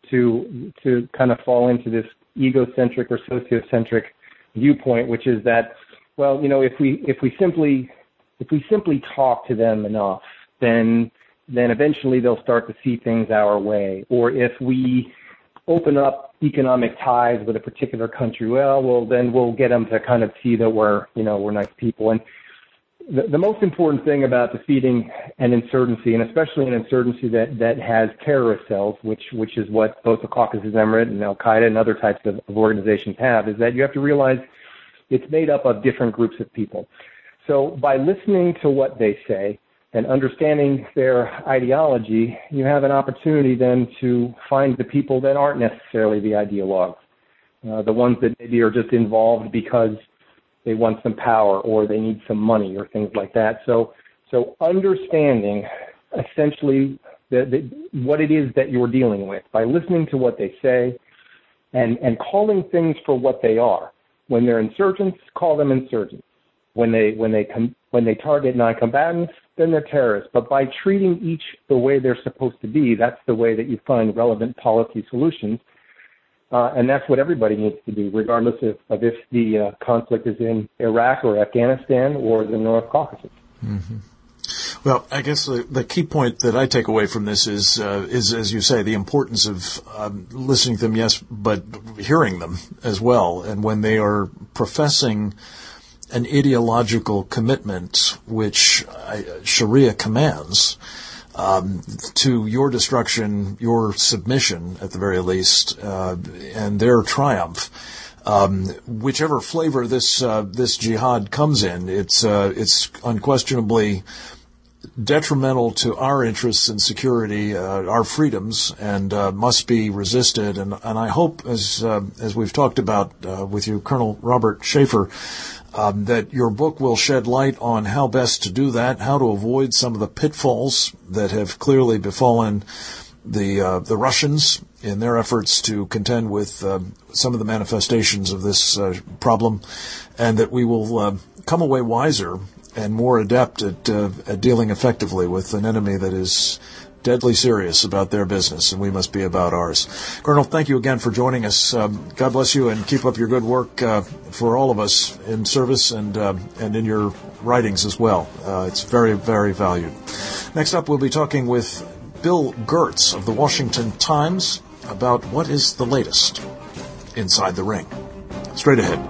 Speaker 8: to to kind of fall into this egocentric or sociocentric viewpoint, which is that, well, you know, if we if we simply if we simply talk to them enough, then then eventually they'll start to see things our way. Or if we open up economic ties with a particular country, well, well, then we'll get them to kind of see that we're, you know, we're nice people. And the, the most important thing about defeating an insurgency, and especially an insurgency that, that has terrorist cells, which which is what both the Caucasus Emirate and Al-Qaeda and other types of, of organizations have, is that you have to realize it's made up of different groups of people. So by listening to what they say and understanding their ideology, you have an opportunity then to find the people that aren't necessarily the ideologues, uh, the ones that maybe are just involved because they want some power or they need some money or things like that. So, so understanding essentially the, the, what it is that you're dealing with by listening to what they say and, and calling things for what they are. When they're insurgents, call them insurgents. When they when they com- when they target non-combatants, then they're terrorists. But by treating each the way they're supposed to be, that's the way that you find relevant policy solutions. Uh, and that's what everybody needs to do, regardless of, of if the uh, conflict is in Iraq or Afghanistan or the North Caucasus.
Speaker 2: Mm-hmm. Well, I guess the, the key point that I take away from this is, uh, is as you say, the importance of um, listening to them, yes, but hearing them as well. And when they are professing an ideological commitment, which uh, Sharia commands, um, to your destruction, your submission, at the very least, uh, and their triumph, um, whichever flavor this uh, this jihad comes in, it's uh, it's unquestionably detrimental to our interests and security, uh, our freedoms, and uh, must be resisted. And, and I hope, as uh, as we've talked about uh, with you, Colonel Robert Schaefer, um, that your book will shed light on how best to do that, how to avoid some of the pitfalls that have clearly befallen the uh, the Russians in their efforts to contend with uh, some of the manifestations of this uh, problem, and that we will uh, come away wiser and more adept at, uh, at dealing effectively with an enemy that is deadly serious about their business, and we must be about ours. Colonel, thank you again for joining us. Um, God bless you, and keep up your good work uh, for all of us in service and uh, and in your writings as well. Uh, it's very, very valued. Next up, we'll be talking with Bill Gertz of the Washington Times about what is the latest inside the ring. Straight ahead.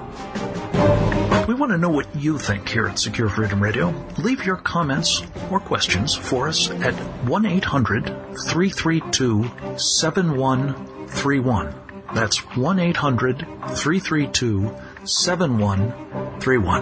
Speaker 12: We want to know what you think here at Secure Freedom Radio. Leave your comments or questions for us at one eight hundred three three two seven one three one. That's one eight hundred three three two seven one three one.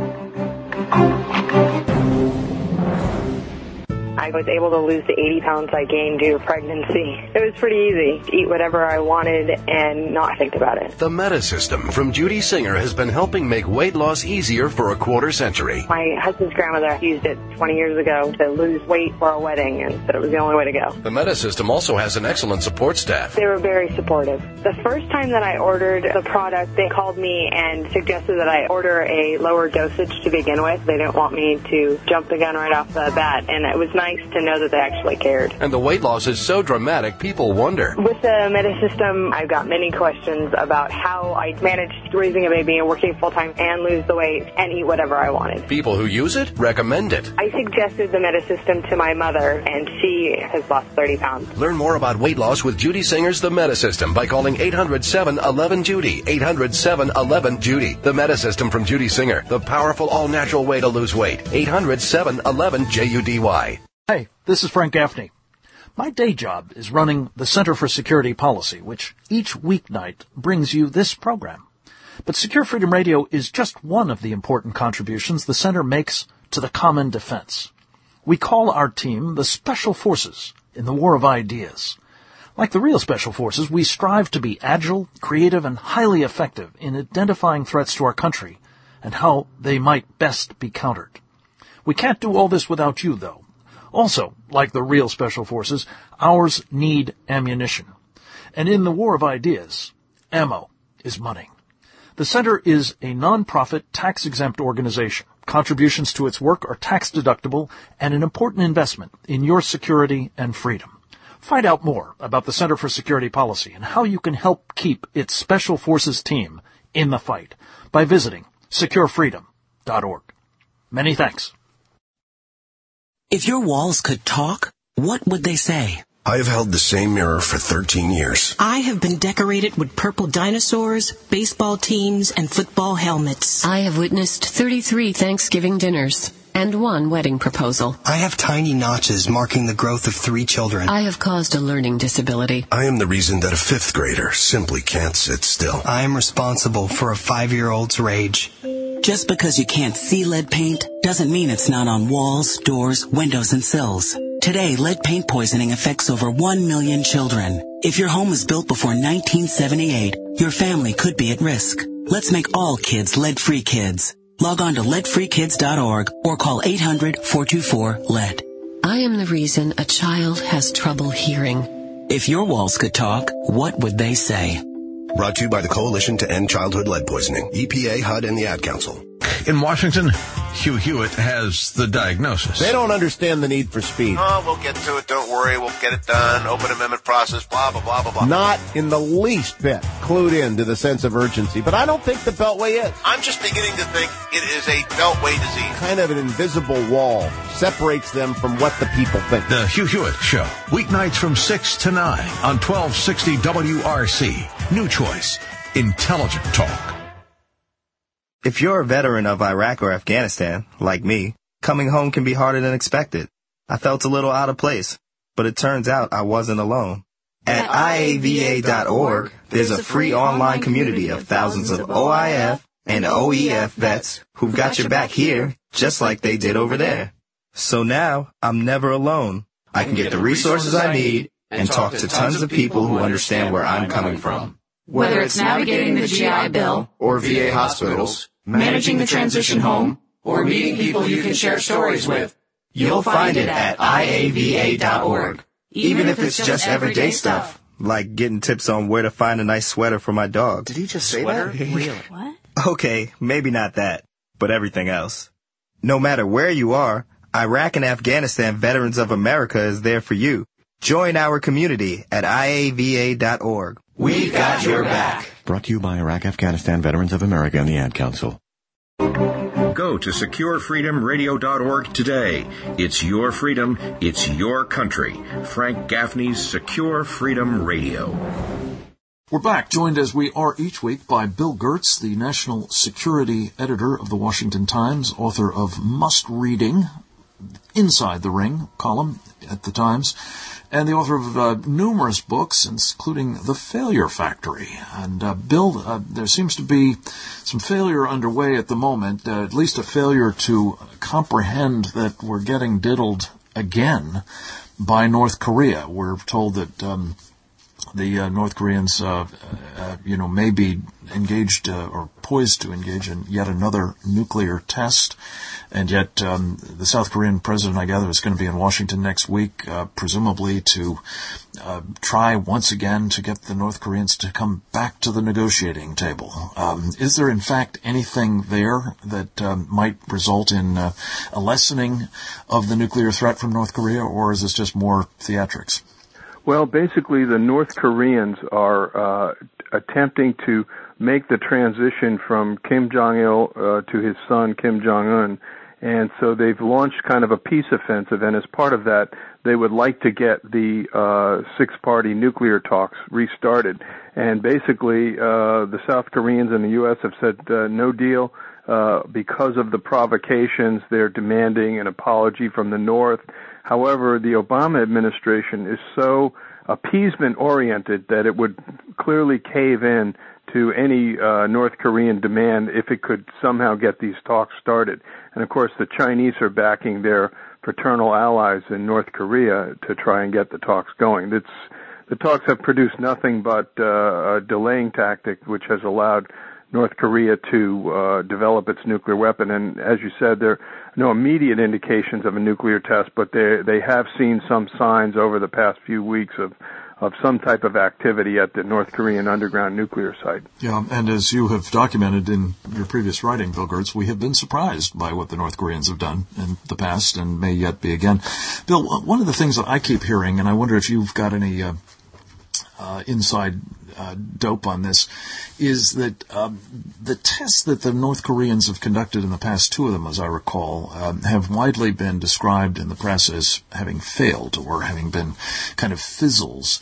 Speaker 20: I was able to lose the eighty pounds I gained due to pregnancy. It was pretty easy to eat whatever I wanted and not think about it.
Speaker 5: The Meta System from Judy Singer has been helping make weight loss easier for a quarter century.
Speaker 20: My husband's grandmother used it twenty years ago to lose weight for a wedding and said it was the only way to go.
Speaker 5: The Meta System also has an excellent support staff.
Speaker 20: They were very supportive. The first time that I ordered the product, they called me and suggested that I order a lower dosage to begin with. They didn't want me to jump the gun right off the bat, and it was nice to know that they actually cared.
Speaker 5: And the weight loss is so dramatic, people wonder.
Speaker 20: With the Meta System, I've got many questions about how I managed raising a baby and working full-time and lose the weight and eat whatever I wanted.
Speaker 5: People who use it recommend it.
Speaker 20: I suggested the Meta System to my mother, and she has lost thirty pounds.
Speaker 5: Learn more about weight loss with Judy Singer's The Meta System by calling eight hundred seven one one Judy. eight hundred seven one one Judy. The Meta System from Judy Singer. The powerful all-natural way to lose weight. eight hundred seven one one J U D Y.
Speaker 12: Hey, this is Frank Gaffney. My day job is running the Center for Security Policy, which each weeknight brings you this program. But Secure Freedom Radio is just one of the important contributions the Center makes to the common defense. We call our team the Special Forces in the War of Ideas. Like the real Special Forces, we strive to be agile, creative, and highly effective in identifying threats to our country and how they might best be countered. We can't do all this without you, though. Also, like the real special forces, ours need ammunition. And in the war of ideas, ammo is money. The Center is a non-profit, tax-exempt organization. Contributions to its work are tax-deductible and an important investment in your security and freedom. Find out more about the Center for Security Policy and how you can help keep its Special Forces team in the fight by visiting secure freedom dot org. Many thanks.
Speaker 21: If your walls could talk, what would they say?
Speaker 22: I have held the same mirror for thirteen years.
Speaker 21: I have been decorated with purple dinosaurs, baseball teams, and football helmets.
Speaker 23: I have witnessed thirty-three Thanksgiving dinners and one wedding proposal.
Speaker 24: I have tiny notches marking the growth of three children.
Speaker 23: I have caused a learning disability.
Speaker 22: I am the reason that a fifth grader simply can't sit still.
Speaker 24: I am responsible for a five-year-old's rage.
Speaker 21: Just because you can't see lead paint doesn't mean it's not on walls, doors, windows, and sills. Today, lead paint poisoning affects over one million children. If your home was built before nineteen seventy-eight, your family could be at risk. Let's make all kids lead-free kids. Log on to lead free kids dot org or call eight hundred, four two four, lead.
Speaker 23: I am the reason a child has trouble hearing.
Speaker 21: If your walls could talk, what would they say?
Speaker 22: Brought to you by the Coalition to End Childhood Lead Poisoning, E P A, H U D, and the Ad Council.
Speaker 7: In Washington, Hugh Hewitt has the diagnosis.
Speaker 25: They don't understand the need for speed.
Speaker 9: Oh, we'll get to it. Don't worry. We'll get it done. Open amendment process, blah, blah, blah, blah, blah.
Speaker 25: Not in the least bit clued in to the sense of urgency, but I don't think the Beltway is.
Speaker 9: I'm just beginning to think it is a Beltway disease.
Speaker 25: Kind of an invisible wall separates them from what the people think.
Speaker 7: The Hugh Hewitt Show, weeknights from six to nine on twelve sixty W R C. New choice, intelligent talk.
Speaker 26: If you're a veteran of Iraq or Afghanistan, like me, coming home can be harder than expected. I felt a little out of place, but it turns out I wasn't alone. At I A V A dot org, there's a free online community of thousands of O I F and O E F vets who've got your back here, just like they did over there. So now, I'm never alone. I can get the resources I need and talk to tons of people who understand where I'm coming from.
Speaker 27: Whether it's navigating the G I Bill,
Speaker 26: or V A hospitals,
Speaker 27: managing the transition home, or meeting people you can share stories with,
Speaker 26: you'll find it at I A V A dot org.
Speaker 27: Even if it's just everyday stuff.
Speaker 26: Like getting tips on where to find a nice sweater for my dog. Did he just say
Speaker 27: Sweater?
Speaker 26: that?
Speaker 27: Really? What?
Speaker 26: Okay, maybe not that, but everything else. No matter where you are, Iraq and Afghanistan Veterans of America is there for you. Join our community at I A V A dot org. We've got your back.
Speaker 28: Brought to you by Iraq Afghanistan Veterans of America and the Ad Council.
Speaker 1: Go to secure freedom radio dot org today. It's your freedom. It's your country. Frank Gaffney's Secure Freedom Radio.
Speaker 2: We're back, joined as we are each week by Bill Gertz, the national security editor of the Washington Times, author of Must-Reading, Inside the Ring column at the Times, and the author of uh, numerous books, including The Failure Factory. And uh, Bill, uh, there seems to be some failure underway at the moment, uh, at least a failure to comprehend that we're getting diddled again by North Korea. We're told that um, the uh, North Koreans, uh, uh, you know, may be engaged uh, or poised to engage in yet another nuclear test. And yet um, the South Korean president, I gather, is going to be in Washington next week, uh, presumably to uh, try once again to get the North Koreans to come back to the negotiating table. Um, is there, in fact, anything there that um, might result in uh, a lessening of the nuclear threat from North Korea, or is this just more theatrics?
Speaker 3: Well, basically, the North Koreans are uh, attempting to make the transition from Kim Jong-il uh, to his son, Kim Jong-un. And so they've launched kind of a peace offensive, and as part of that, they would like to get the uh, six-party nuclear talks restarted. And basically, uh, the South Koreans and the U S have said uh, no deal. Uh, because of the provocations, they're demanding an apology from the North. However, the Obama administration is so appeasement-oriented that it would clearly cave in to any uh, North Korean demand if it could somehow get these talks started. And, of course, the Chinese are backing their fraternal allies in North Korea to try and get the talks going. It's, the talks have produced nothing but uh, a delaying tactic, which has allowed
Speaker 4: North Korea to uh, develop its nuclear weapon. And as you said, there are no immediate indications of a nuclear test, but they they have seen some signs over the past few weeks of of some type of activity at the North Korean underground nuclear site.
Speaker 2: Yeah, and as you have documented in your previous writing, Bill Gertz, we have been surprised by what the North Koreans have done in the past and may yet be again. Bill, one of the things that I keep hearing, and I wonder if you've got any uh, uh, inside uh, dope on this, is that um, the tests that the North Koreans have conducted in the past, two of them, as I recall, um, have widely been described in the press as having failed or having been kind of fizzles.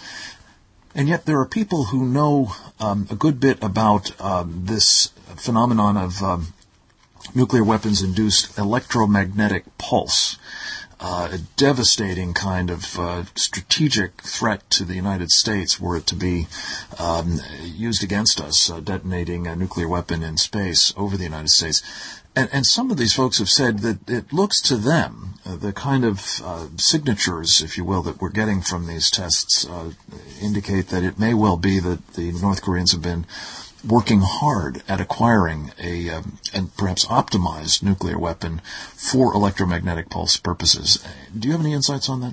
Speaker 2: And yet there are people who know um, a good bit about um, this phenomenon of um, nuclear weapons-induced electromagnetic pulse. Uh, a devastating kind of uh, strategic threat to the United States were it to be um, used against us, uh, detonating a nuclear weapon in space over the United States. And, and some of these folks have said that it looks to them, uh, the kind of uh, signatures, if you will, that we're getting from these tests uh, indicate that it may well be that the North Koreans have been working hard at acquiring a um, and perhaps optimized nuclear weapon for electromagnetic pulse purposes. Do you have any insights on that?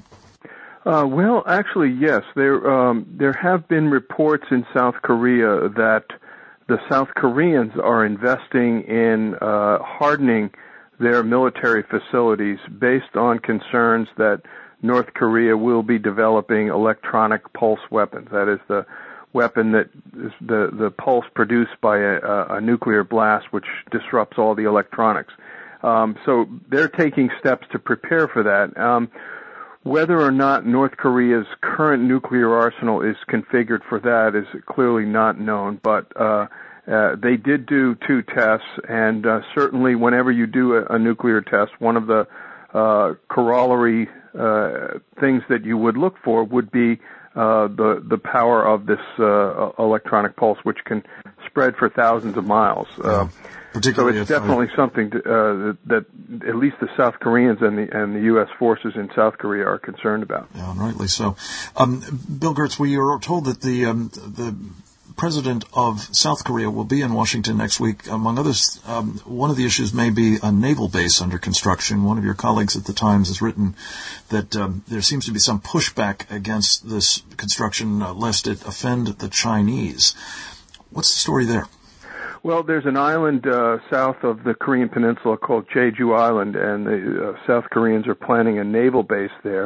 Speaker 4: Uh, well, actually, yes. There um, there have been reports in South Korea that the South Koreans are investing in uh, hardening their military facilities based on concerns that North Korea will be developing electronic pulse weapons. That is the weapon that is the, the pulse produced by a, a nuclear blast, which disrupts all the electronics. Um, so they're taking steps to prepare for that. Um, whether or not North Korea's current nuclear arsenal is configured for that is clearly not known, but uh, uh, they did do two tests, and uh, certainly whenever you do a, a nuclear test, one of the uh, corollary uh, things that you would look for would be Uh, the the power of this uh, electronic pulse, which can spread for thousands of miles. Uh, so it's definitely I... something to, uh, that, that at least the South Koreans and the and the U S forces in South Korea are concerned about.
Speaker 2: Yeah, and rightly so. Um, Bill Gertz, we are told that the um, the president of South Korea will be in Washington next week. Among others, um, one of the issues may be a naval base under construction. One of your colleagues at the Times has written that um, there seems to be some pushback against this construction, uh, lest it offend the Chinese. What's the story there?
Speaker 4: Well, there's an island uh, south of the Korean Peninsula called Jeju Island, and the uh, South Koreans are planning a naval base there.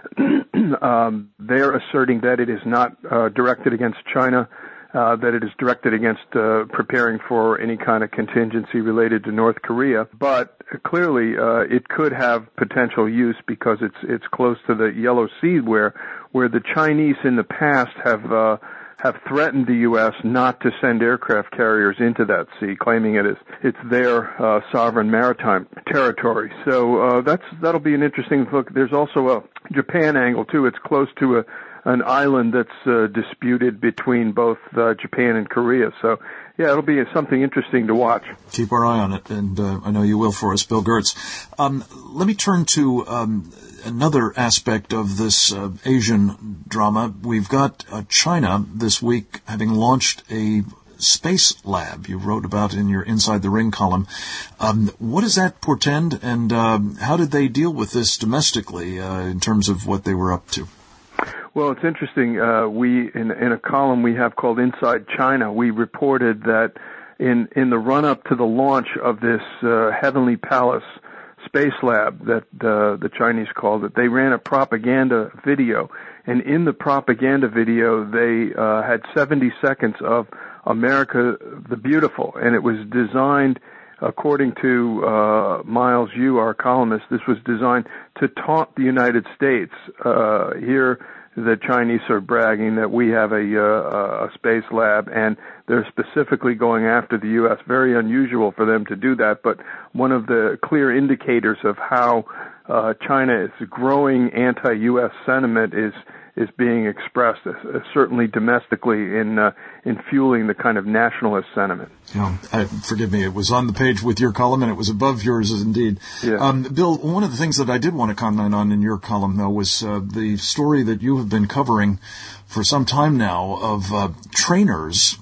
Speaker 4: um, they're asserting that it is not uh, directed against China, uh, that it is directed against uh, preparing for any kind of contingency related to North Korea. But clearly, uh, it could have potential use because it's it's close to the Yellow Sea, where where the Chinese in the past have uh, have threatened the U S not to send aircraft carriers into that sea, claiming it is it's their uh, sovereign maritime territory. So uh, that's that'll be an interesting look. There's also a Japan angle too. It's close to a an island that's uh, disputed between both uh, Japan and Korea. So yeah, it'll be something interesting to watch.
Speaker 2: Keep our eye on it, and uh, I know you will for us, Bill Gertz. Um, let me turn to um, another aspect of this uh, Asian drama. We've got uh, China this week having launched a space lab you wrote about in your Inside the Ring column. Um, what does that portend, and um, how did they deal with this domestically uh, in terms of what they were up to?
Speaker 4: Well, it's interesting. Uh, we in, in a column we have called Inside China, we reported that in in the run-up to the launch of this uh, Heavenly Palace space lab that uh, the Chinese called it, they ran a propaganda video, and in the propaganda video they uh, had seventy seconds of America the Beautiful, and it was designed, according to uh, Miles Yu, our columnist, this was designed to taunt the United States. Uh, here the Chinese are bragging that we have a, uh, a space lab, and they're specifically going after the U S. Very unusual for them to do that, but one of the clear indicators of how uh, China is growing anti-U S sentiment is is being expressed, uh, certainly domestically, in uh, in fueling the kind of nationalist sentiment.
Speaker 2: Yeah, I, forgive me, it was on the page with your column, and it was above yours indeed.
Speaker 4: Yeah.
Speaker 2: Um, Bill, one of the things that I did want to comment on in your column, though, was uh, the story that you have been covering for some time now of uh, trainers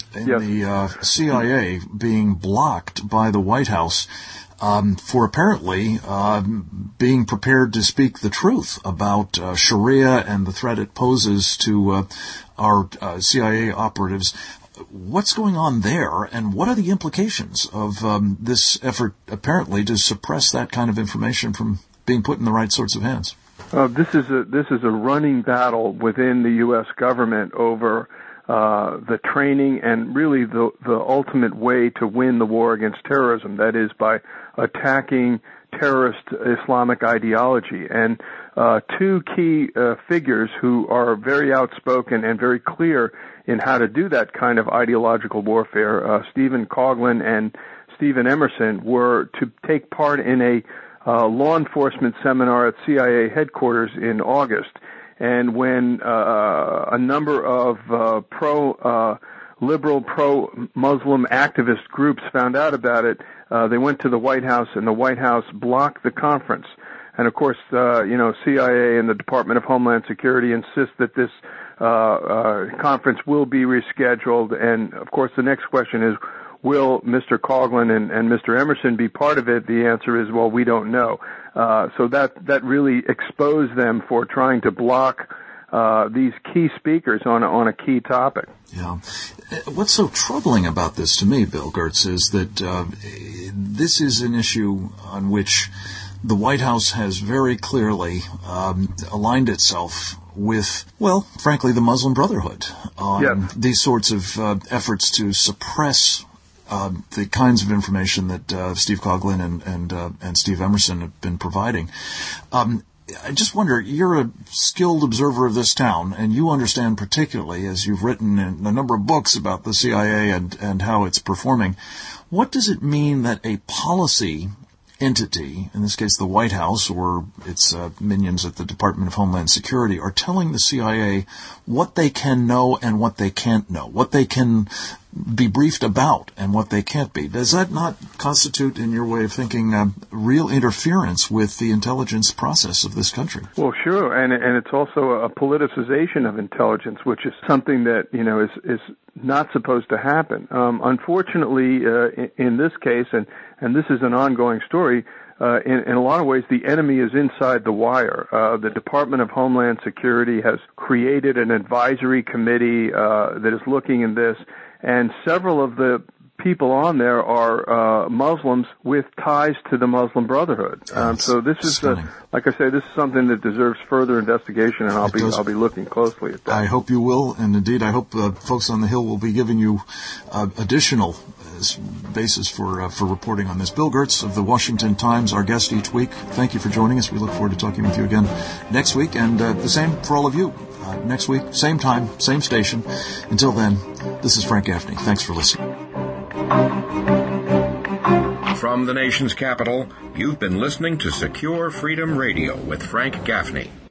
Speaker 2: in
Speaker 4: yes.
Speaker 2: the uh, C I A being blocked by the White House um, for apparently uh, being prepared to speak the truth about uh, Sharia and the threat it poses to uh, our uh, C I A operatives. What's going on there, and what are the implications of um, this effort, apparently, to suppress that kind of information from being put in the right sorts of hands?
Speaker 4: Uh, this is a this is a running battle within the U S government over uh, the training and really the the ultimate way to win the war against terrorism. That is by attacking terrorist Islamic ideology. And uh, two key uh, figures who are very outspoken and very clear in how to do that kind of ideological warfare, uh, Stephen Coughlin and Stephen Emerson, were to take part in a uh, law enforcement seminar at C I A headquarters in August. And when uh, a number of uh, pro uh, liberal, pro-Muslim activist groups found out about it, uh, they went to the White House, and the White House blocked the conference. And of course, uh, you know, C I A and the Department of Homeland Security insist that this uh, uh, conference will be rescheduled. And of course, the next question is, will Mister Coughlin and, and Mister Emerson be part of it? The answer is, well, we don't know. Uh, so that that really exposed them for trying to block uh, these key speakers on a, on a key topic.
Speaker 2: Yeah. What's so troubling about this to me, Bill Gertz, is that uh, this is an issue on which the White House has very clearly um, aligned itself with, well, frankly, the Muslim Brotherhood on
Speaker 4: yes.
Speaker 2: these sorts of uh, efforts to suppress uh, the kinds of information that uh, Steve Coughlin and and, uh, and Steve Emerson have been providing. Um, I just wonder, you're a skilled observer of this town, and you understand particularly, as you've written in a number of books about the C I A and, and how it's performing, what does it mean that a policy entity, in this case the White House or its uh, minions at the Department of Homeland Security, are telling the C I A what they can know and what they can't know, what they can be briefed about and what they can't be? Does that not constitute, in your way of thinking, uh, real interference with the intelligence process of this country?
Speaker 4: Well, sure, and and it's also a politicization of intelligence, which is something that, you know, is is not supposed to happen. Um, unfortunately, uh, in, in this case, and and this is an ongoing story, uh, in, in a lot of ways, the enemy is inside the wire. Uh, the Department of Homeland Security has created an advisory committee uh, that is looking in this, and several of the people on there are uh, Muslims with ties to the Muslim Brotherhood. Um, so this is, a, like I say, this is something that deserves further investigation, and I'll
Speaker 2: it
Speaker 4: be
Speaker 2: does.
Speaker 4: I'll be looking closely at that.
Speaker 2: I hope you will, and indeed, I hope uh, folks on the Hill will be giving you uh, additional uh, basis for uh, for reporting on this. Bill Gertz of the Washington Times, our guest each week. Thank you for joining us. We look forward to talking with you again next week, and uh, the same for all of you. Uh, next week, same time, same station. Until then, this is Frank Gaffney. Thanks for listening.
Speaker 1: From the nation's capital, you've been listening to Secure Freedom Radio with Frank Gaffney.